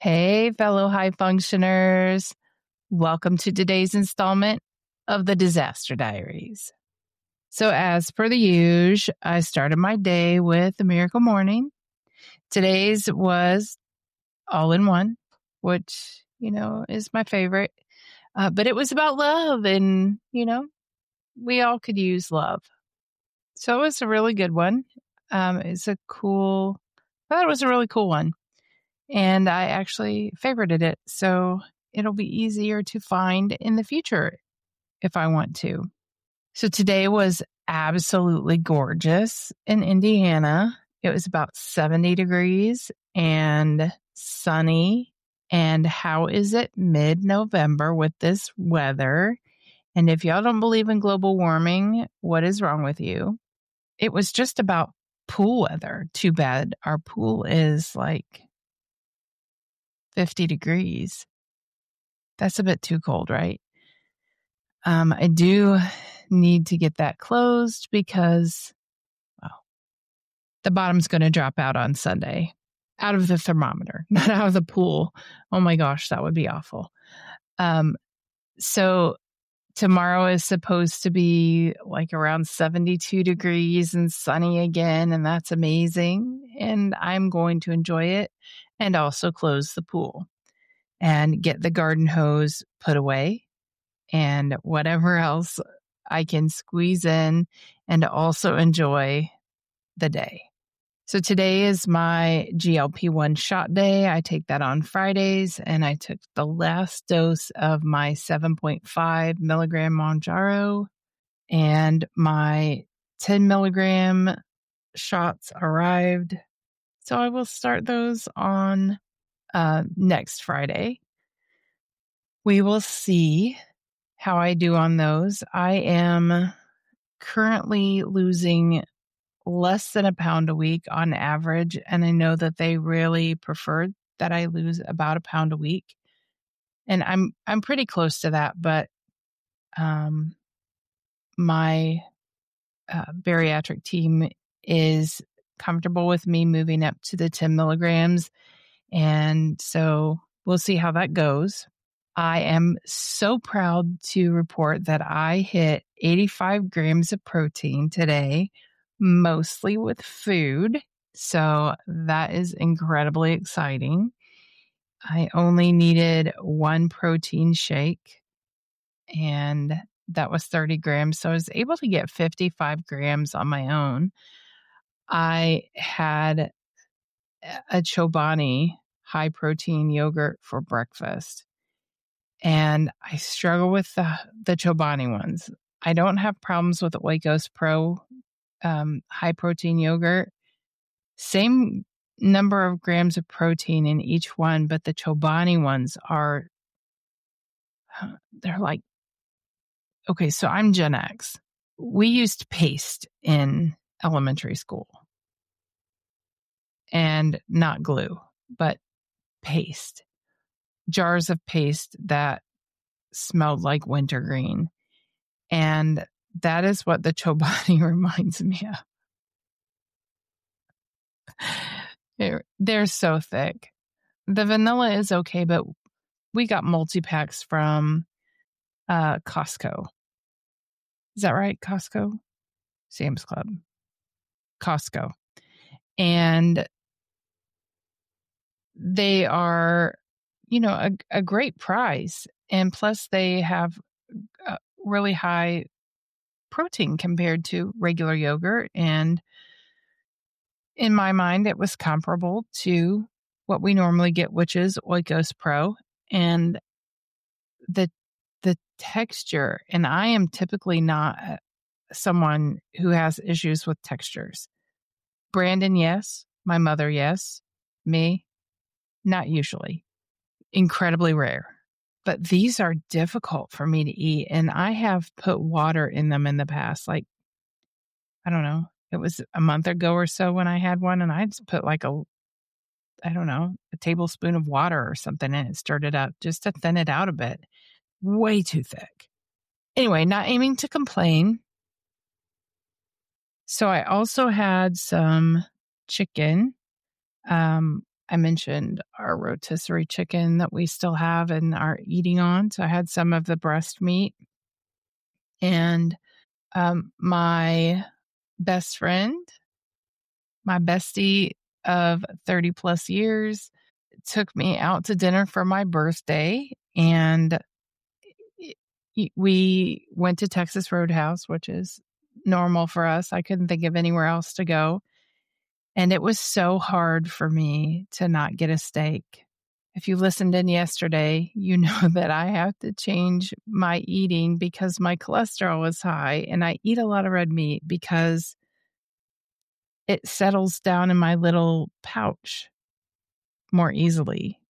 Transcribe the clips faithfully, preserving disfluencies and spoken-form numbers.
Hey, fellow high functioners. Welcome to today's installment of the Disaster Diaries. So as per the usual, I started my day with the Miracle Morning. Today's was all in one, which, you know, is my favorite. Uh, but it was about love and, you know, we all could use love. So it was a really good one. Um, it's a cool, I thought it was a really cool one. And I actually favorited it. So it'll be easier to find in the future if I want to. So today was absolutely gorgeous in Indiana. It was about seventy degrees and sunny. And how is it mid-November with this weather? And if y'all don't believe in global warming, what is wrong with you? It was just about pool weather. Too bad our pool is like fifty degrees. That's a bit too cold, right? Um, I do need to get that closed because, well, the bottom's going to drop out on Sunday. Out of the thermometer, not out of the pool. Oh my gosh, that would be awful. Um, so tomorrow is supposed to be like around seventy-two degrees and sunny again, and that's amazing. And I'm going to enjoy it and also close the pool and get the garden hose put away and whatever else I can squeeze in and also enjoy the day. So today is my G L P one shot day. I take that on Fridays, and I took the last dose of my seven point five milligram Mounjaro, and my ten milligram shots arrived. So I will start those on uh, next Friday. We will see how I do on those. I am currently losing less than a pound a week on average, and I know that they really prefer that I lose about a pound a week. And I'm I'm pretty close to that, but um, my uh, bariatric team is comfortable with me moving up to the ten milligrams, and so we'll see how that goes. I am so proud to report that I hit eighty-five grams of protein today, mostly with food. So that is incredibly exciting. I only needed one protein shake, and that was thirty grams. So I was able to get fifty-five grams on my own. I had a Chobani high protein yogurt for breakfast. And I struggle with the, the Chobani ones. I don't have problems with Oikos Pro um, high protein yogurt. Same number of grams of protein in each one, but the Chobani ones are, they're like, okay, so I'm Gen X. We used paste in elementary school. And not glue, but paste. Jars of paste that smelled like wintergreen. And that is what the Chobani reminds me of. They're, they're so thick. The vanilla is okay, but we got multi-packs from uh, Costco. Is that right? Costco? Sam's Club. Costco. And they are, you know, a, a great price. And plus they have a really high protein compared to regular yogurt. And in my mind, it was comparable to what we normally get, which is Oikos Pro. And the the texture, and I am typically not someone who has issues with textures. Brandon, yes. My mother, yes. Me, not usually. Incredibly rare. But these are difficult for me to eat. And I have put water in them in the past. Like, I don't know. It was a month ago or so when I had one, and I just put like a, I don't know, a tablespoon of water or something in it, stirred it up just to thin it out a bit. Way too thick. Anyway, not aiming to complain. So I also had some chicken. Um, I mentioned our rotisserie chicken that we still have and are eating on. So I had some of the breast meat. And um, my best friend, my bestie of thirty plus years, took me out to dinner for my birthday. And we went to Texas Roadhouse, which is normal for us. I couldn't think of anywhere else to go. And it was so hard for me to not get a steak. If you listened in yesterday, you know that I have to change my eating because my cholesterol is high, and I eat a lot of red meat because it settles down in my little pouch more easily.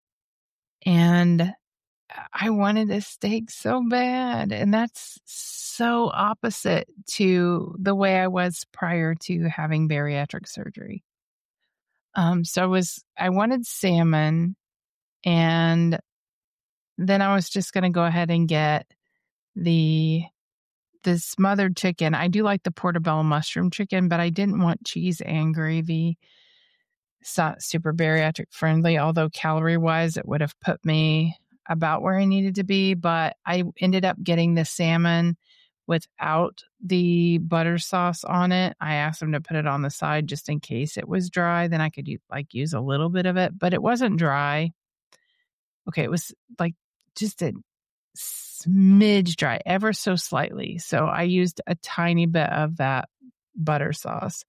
And I wanted a steak so bad. And that's so opposite to the way I was prior to having bariatric surgery. Um, so I was, I wanted salmon, and then I was just going to go ahead and get the, the smothered chicken. I do like the portobello mushroom chicken, but I didn't want cheese and gravy. It's not super bariatric friendly, although calorie wise, it would have put me about where I needed to be. But I ended up getting the salmon without the butter sauce on it. I asked them to put it on the side just in case it was dry. Then I could like use a little bit of it, but it wasn't dry. Okay, it was like just a smidge dry, ever so slightly. So I used a tiny bit of that butter sauce,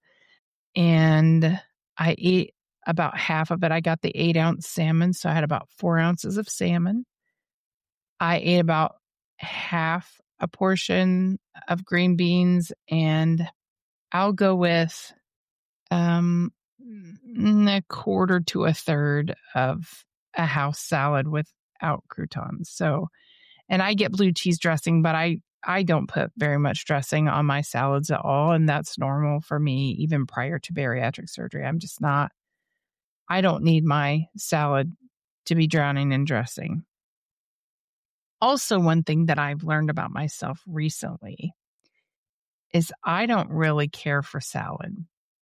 and I ate about half of it. I got the eight ounce salmon, so I had about four ounces of salmon. I ate about half a portion of green beans, and I'll go with um, a quarter to a third of a house salad without croutons. So, and I get blue cheese dressing, but I, I don't put very much dressing on my salads at all. And that's normal for me, even prior to bariatric surgery. I'm just not, I don't need my salad to be drowning in dressing. Also, one thing that I've learned about myself recently is I don't really care for salad.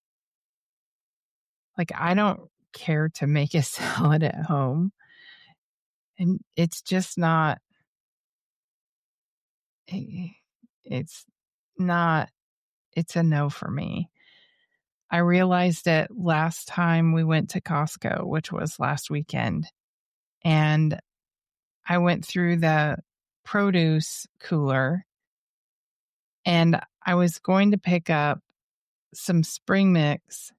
Like, I don't care to make a salad at home. And it's just not, it's not, it's a no for me. I realized it last time we went to Costco, which was last weekend. And I went through the produce cooler, and I was going to pick up some spring mix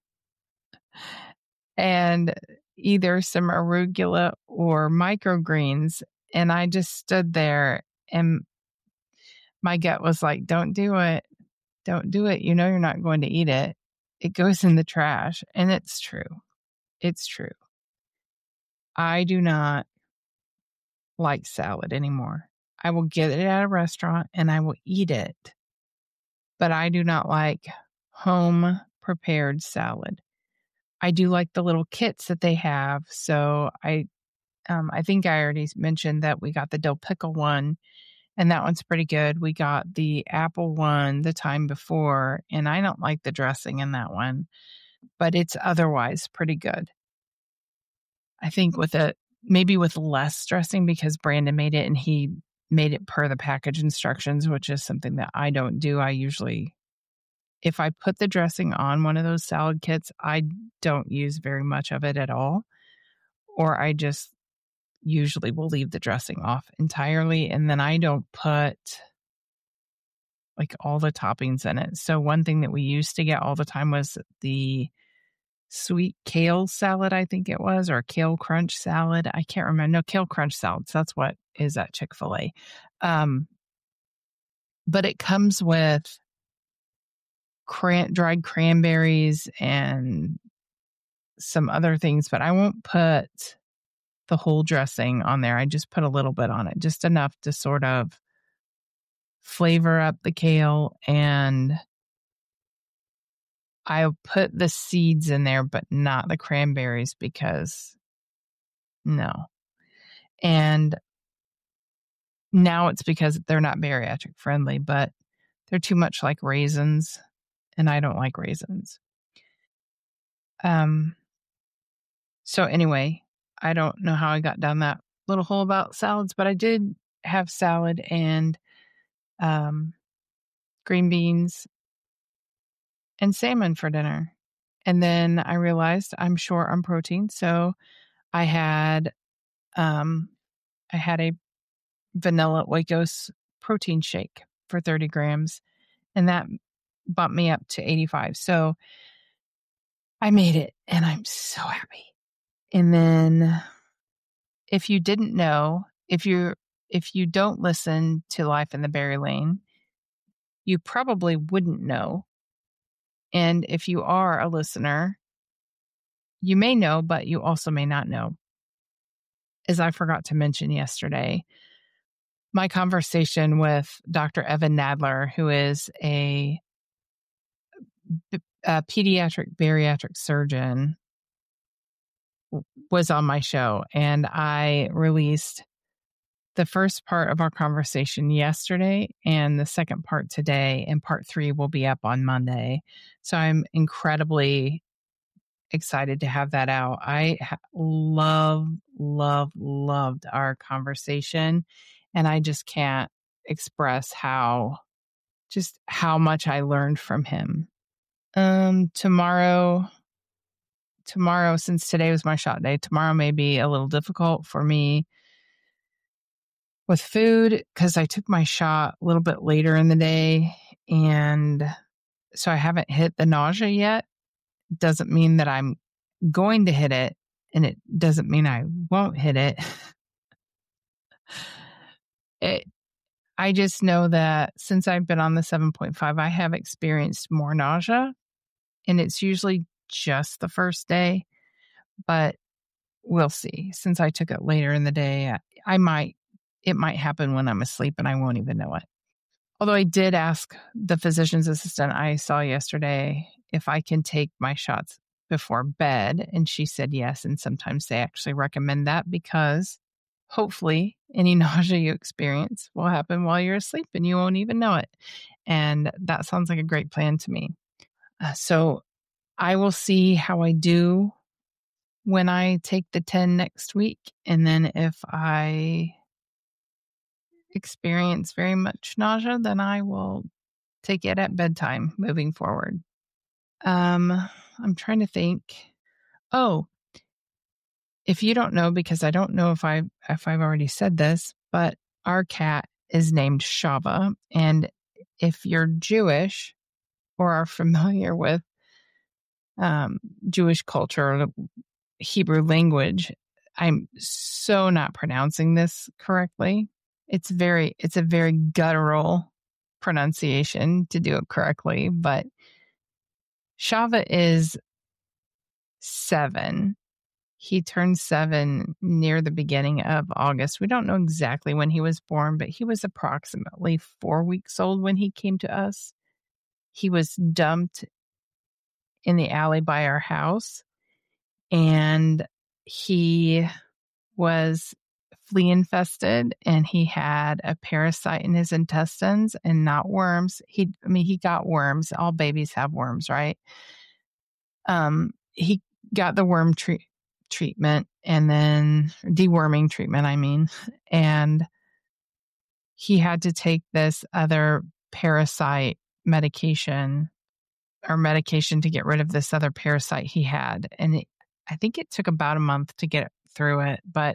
and either some arugula or microgreens. And I just stood there, and my gut was like, don't do it. Don't do it. You know, you're not going to eat it. It goes in the trash. And it's true. It's true. I do not like salad anymore. I will get it at a restaurant and I will eat it, but I do not like home prepared salad. I do like the little kits that they have. So I, um, I think I already mentioned that we got the dill pickle one, and that one's pretty good. We got the apple one the time before, and I don't like the dressing in that one, but it's otherwise pretty good. I think with it, maybe with less dressing, because Brandon made it and he made it per the package instructions, which is something that I don't do. I usually, if I put the dressing on one of those salad kits, I don't use very much of it at all. Or I just usually will leave the dressing off entirely. And then I don't put like all the toppings in it. So one thing that we used to get all the time was the sweet kale salad, I think it was, or kale crunch salad. I can't remember. No, kale crunch salads. That's what is at Chick-fil-A. Um, but it comes with cran- dried cranberries and some other things, but I won't put the whole dressing on there. I just put a little bit on it, just enough to sort of flavor up the kale, and I'll put the seeds in there, but not the cranberries because no. And now it's because they're not bariatric friendly, but they're too much like raisins, and I don't like raisins. Um, So anyway, I don't know how I got down that little hole about salads, but I did have salad and um, green beans and salmon for dinner. And then I realized I'm short on protein, so I had um, I had a vanilla Oikos protein shake for thirty grams, and that bumped me up to eighty-five. So I made it, and I'm so happy. And then, if you didn't know, if you if you don't listen to Life in the Berry Lane, you probably wouldn't know. And if you are a listener, you may know, but you also may not know. As I forgot to mention yesterday, my conversation with Doctor Evan Nadler, who is a, a pediatric bariatric surgeon, was on my show, and I released the first part of our conversation yesterday and the second part today, and part three will be up on Monday. So I'm incredibly excited to have that out. I ha- love, love, loved our conversation, and I just can't express how, just how much I learned from him. Um, tomorrow, tomorrow, since today was my shot day, tomorrow may be a little difficult for me with food because I took my shot a little bit later in the day, and so I haven't hit the nausea yet. Doesn't mean that I'm going to hit it, and it doesn't mean I won't hit it. it I just know that since I've been on the seven point five, I have experienced more nausea, and it's usually just the first day, but we'll see. Since I took it later in the day, I, I might, it might happen when I'm asleep and I won't even know it. Although I did ask the physician's assistant I saw yesterday if I can take my shots before bed, and she said yes. And sometimes they actually recommend that because hopefully any nausea you experience will happen while you're asleep and you won't even know it. And that sounds like a great plan to me. Uh, so I will see how I do when I take the ten next week. And then if I experience very much nausea, then I will take it at bedtime moving forward. Um, I'm trying to think. Oh, if you don't know, because I don't know if I if I've already said this, but our cat is named Shava, and if you're Jewish or are familiar with um, Jewish culture or the Hebrew language, I'm so not pronouncing this correctly. It's very it's a very guttural pronunciation to do it correctly, but Shava is seven. He turned seven near the beginning of August. We don't know exactly when he was born, but he was approximately four weeks old when he came to us. He was dumped in the alley by our house, and he was flea infested, and he had a parasite in his intestines and not worms. He, I mean, he got worms. All babies have worms, right? Um, he got the worm treat treatment and then deworming treatment, I mean, and he had to take this other parasite medication or medication to get rid of this other parasite he had. And it, I think it took about a month to get through it, but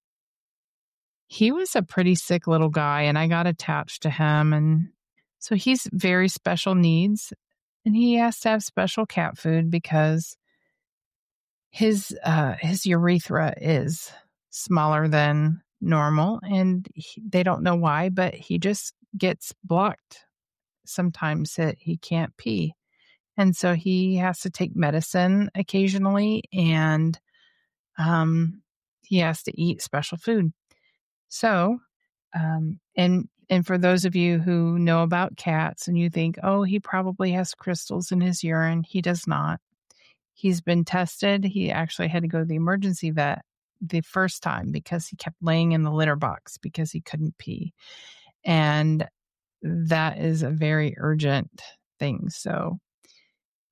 he was a pretty sick little guy, and I got attached to him. And so he's very special needs, and he has to have special cat food because his uh, his urethra is smaller than normal, and he, they don't know why, but he just gets blocked. Sometimes it, he can't pee, and so he has to take medicine occasionally, and um, he has to eat special food. So, um, and and for those of you who know about cats, and you think, oh, he probably has crystals in his urine, he does not. He's been tested. He actually had to go to the emergency vet the first time because he kept laying in the litter box because he couldn't pee. And that is a very urgent thing. So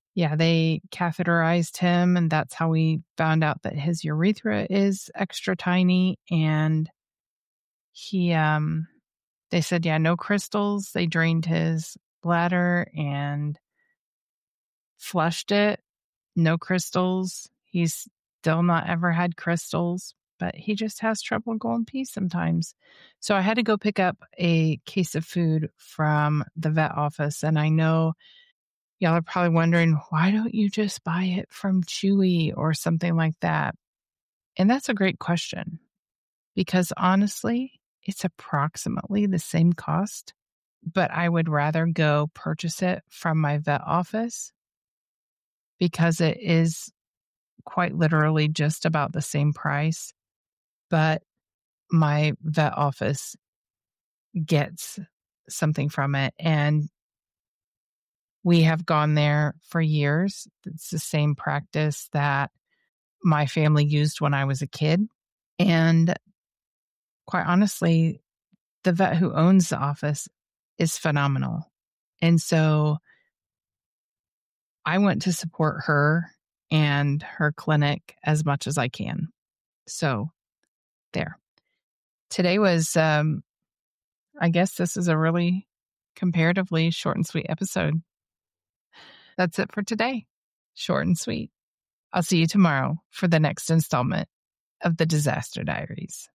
Yeah, they catheterized him, and that's how we found out that his urethra is extra tiny. And he, um, they said, yeah, no crystals. They drained his bladder and flushed it. No crystals. He's still not ever had crystals, but he just has trouble going pee sometimes. So I had to go pick up a case of food from the vet office. And I know y'all are probably wondering, why don't you just buy it from Chewy or something like that? And that's a great question, because honestly, it's approximately the same cost, but I would rather go purchase it from my vet office because it is quite literally just about the same price, but my vet office gets something from it. And we have gone there for years. It's the same practice that my family used when I was a kid. And quite honestly, the vet who owns the office is phenomenal. And so I want to support her and her clinic as much as I can. So there. Today was, um, I guess this is a really comparatively short and sweet episode. That's it for today. Short and sweet. I'll see you tomorrow for the next installment of the Disaster Diaries.